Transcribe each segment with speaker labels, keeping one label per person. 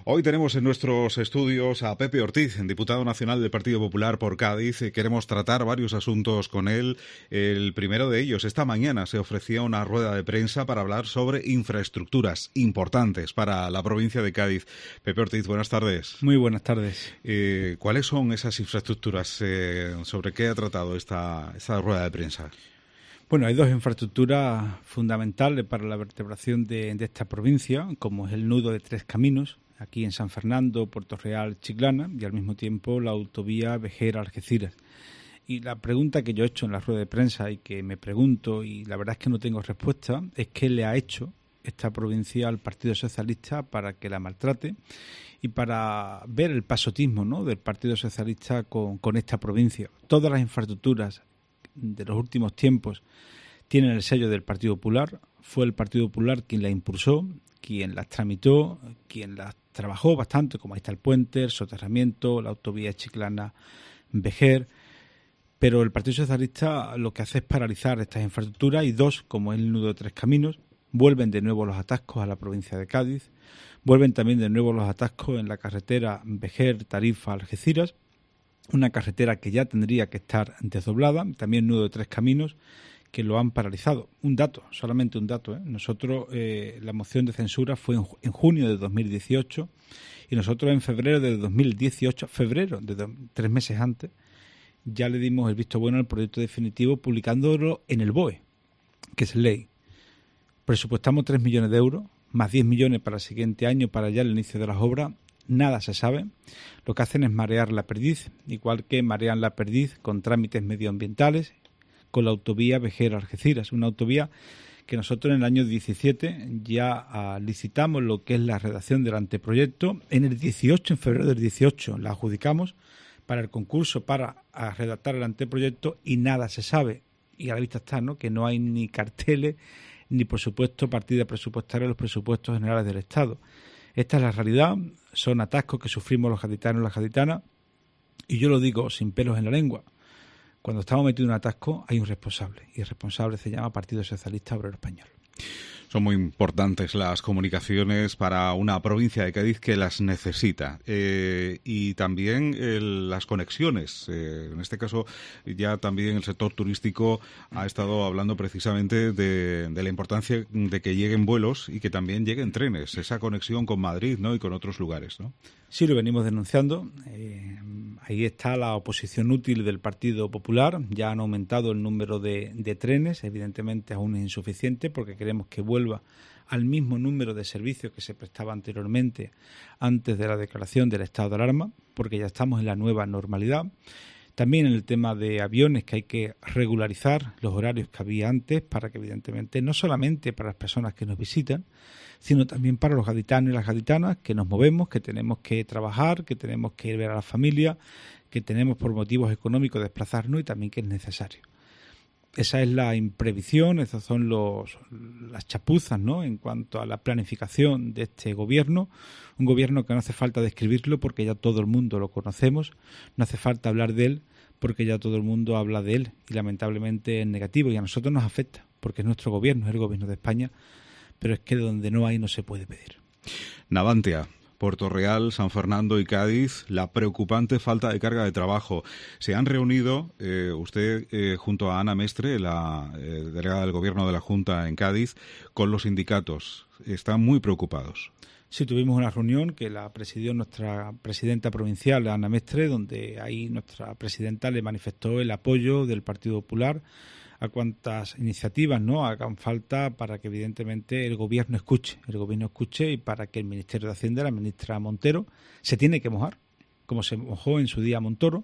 Speaker 1: Hoy tenemos en nuestros estudios a Pepe Ortiz, diputado nacional del Partido Popular por Cádiz. Queremos tratar varios asuntos con él. El primero de ellos, esta mañana se ofrecía una rueda de prensa para hablar sobre infraestructuras importantes para la provincia de Cádiz. Pepe Ortiz, buenas tardes.
Speaker 2: Muy buenas tardes.
Speaker 1: ¿Cuáles son esas infraestructuras? ¿Sobre qué ha tratado esta rueda de prensa?
Speaker 2: Bueno, hay dos infraestructuras fundamentales para la vertebración de esta provincia, como es el nudo de Tres Caminos, aquí en San Fernando, Puerto Real, Chiclana, y al mismo tiempo la autovía Vejer-Algeciras. Y la pregunta que yo he hecho en la rueda de prensa y que me pregunto, y la verdad es que no tengo respuesta, es qué le ha hecho esta provincia al Partido Socialista para que la maltrate y para ver el pasotismo, ¿no?, del Partido Socialista con esta provincia. Todas las infraestructuras de los últimos tiempos tienen el sello del Partido Popular. Fue el Partido Popular quien la impulsó, quien las tramitó, quien las trabajó bastante, como ahí está el puente, el soterramiento, la autovía Chiclana-Vejer. Pero el Partido Socialista lo que hace es paralizar estas infraestructuras y dos, como es el nudo de Tres Caminos, vuelven de nuevo los atascos a la provincia de Cádiz, vuelven también de nuevo los atascos en la carretera Vejer-Tarifa-Algeciras, una carretera que ya tendría que estar desdoblada, también nudo de Tres Caminos, que lo han paralizado. Un dato, solamente un dato, ¿eh? Nosotros, la moción de censura fue en junio de 2018 y nosotros en febrero de 2018, 3 meses antes, ya le dimos el visto bueno al proyecto definitivo publicándolo en el BOE, que es ley. Presupuestamos 3 millones de euros, más 10 millones para el siguiente año, para ya el inicio de las obras. Nada se sabe. Lo que hacen es marear la perdiz, igual que marean la perdiz con trámites medioambientales, con la autovía Vejer-Algeciras, una autovía que nosotros en el año 17 ya licitamos lo que es la redacción del anteproyecto. En el 18, en febrero del 18, la adjudicamos para el concurso para redactar el anteproyecto y nada se sabe. Y a la vista está, ¿no?, que no hay ni carteles ni, por supuesto, partida presupuestaria en los presupuestos generales del Estado. Esta es la realidad, son atascos que sufrimos los gaditanos y las gaditanas, y yo lo digo sin pelos en la lengua. Cuando estamos metidos en un atasco hay un responsable, y el responsable se llama Partido Socialista Obrero Español.
Speaker 1: Son muy importantes las comunicaciones para una provincia de Cádiz que las necesita, y también las conexiones. En este caso, ya también el sector turístico ha estado hablando precisamente de la importancia de que lleguen vuelos y que también lleguen trenes, esa conexión con Madrid, ¿no?, y con otros lugares, ¿no?
Speaker 2: Sí, lo venimos denunciando. Ahí está la oposición útil del Partido Popular. Ya han aumentado el número de trenes, evidentemente aún es insuficiente porque queremos que vuelva al mismo número de servicios que se prestaba anteriormente antes de la declaración del estado de alarma, porque ya estamos en la nueva normalidad. También en el tema de aviones, que hay que regularizar los horarios que había antes para que, evidentemente, no solamente para las personas que nos visitan, sino también para los gaditanos y las gaditanas que nos movemos, que tenemos que trabajar, que tenemos que ir a ver a la familia, que tenemos por motivos económicos desplazarnos y también que es necesario. Esa es la imprevisión, esas son las chapuzas, ¿no?, en cuanto a la planificación de este gobierno. Un gobierno que no hace falta describirlo porque ya todo el mundo lo conocemos, no hace falta hablar de él porque ya todo el mundo habla de él y lamentablemente es negativo y a nosotros nos afecta porque es nuestro gobierno, es el gobierno de España, pero es que donde no hay no se puede pedir.
Speaker 1: Navantia, Puerto Real, San Fernando y Cádiz, la preocupante falta de carga de trabajo. Se han reunido usted junto a Ana Mestre, la delegada del Gobierno de la Junta en Cádiz, con los sindicatos. Están muy preocupados.
Speaker 2: Sí, tuvimos una reunión que la presidió nuestra presidenta provincial, Ana Mestre, donde ahí nuestra presidenta le manifestó el apoyo del Partido Popular a cuantas iniciativas no hagan falta para que evidentemente el gobierno escuche y para que el Ministerio de Hacienda, la ministra Montero, se tiene que mojar, como se mojó en su día Montoro,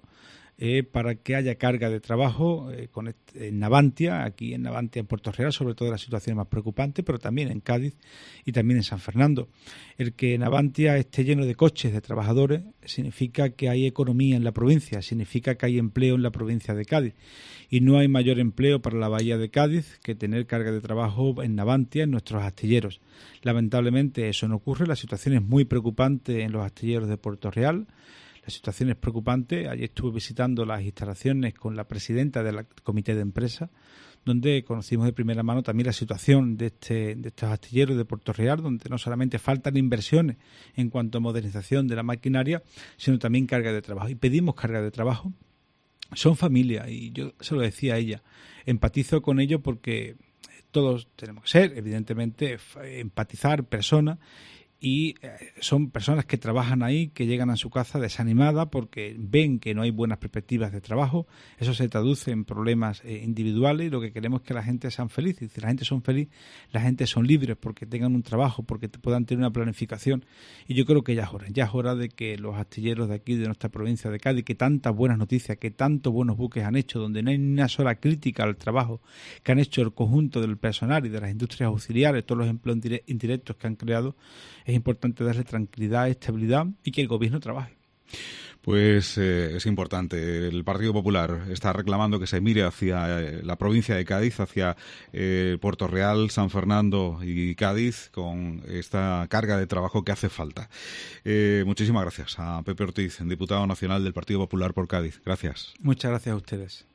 Speaker 2: para que haya carga de trabajo en Navantia, aquí en Navantia, en Puerto Real, sobre todo las situaciones más preocupantes, pero también en Cádiz y también en San Fernando. El que Navantia esté lleno de coches, de trabajadores, significa que hay economía en la provincia, significa que hay empleo en la provincia de Cádiz. Y no hay mayor empleo para la bahía de Cádiz que tener carga de trabajo en Navantia, en nuestros astilleros. Lamentablemente eso no ocurre, la situación es muy preocupante en los astilleros de Puerto Real. La situación es preocupante. Ayer estuve visitando las instalaciones con la presidenta del comité de empresa, donde conocimos de primera mano también la situación de estos astilleros de Puerto Real, donde no solamente faltan inversiones en cuanto a modernización de la maquinaria, sino también carga de trabajo. Y pedimos carga de trabajo. Son familia, y yo se lo decía a ella, empatizo con ello porque todos tenemos que ser, evidentemente, empatizar personas, y son personas que trabajan ahí, que llegan a su casa desanimadas porque ven que no hay buenas perspectivas de trabajo. Eso se traduce en problemas individuales, y lo que queremos es que la gente sea feliz. Y si la gente son feliz, la gente son libres porque tengan un trabajo, porque puedan tener una planificación. Y yo creo que ya es hora de que los astilleros de aquí, de nuestra provincia de Cádiz, que tantas buenas noticias, que tantos buenos buques han hecho, donde no hay ni una sola crítica al trabajo que han hecho el conjunto del personal y de las industrias auxiliares, todos los empleos indirectos que han creado, es importante darle tranquilidad, estabilidad y que el gobierno trabaje.
Speaker 1: Pues es importante. El Partido Popular está reclamando que se mire hacia la provincia de Cádiz, hacia Puerto Real, San Fernando y Cádiz, con esta carga de trabajo que hace falta. Muchísimas gracias a Pepe Ortiz, diputado nacional del Partido Popular por Cádiz. Gracias.
Speaker 2: Muchas gracias a ustedes.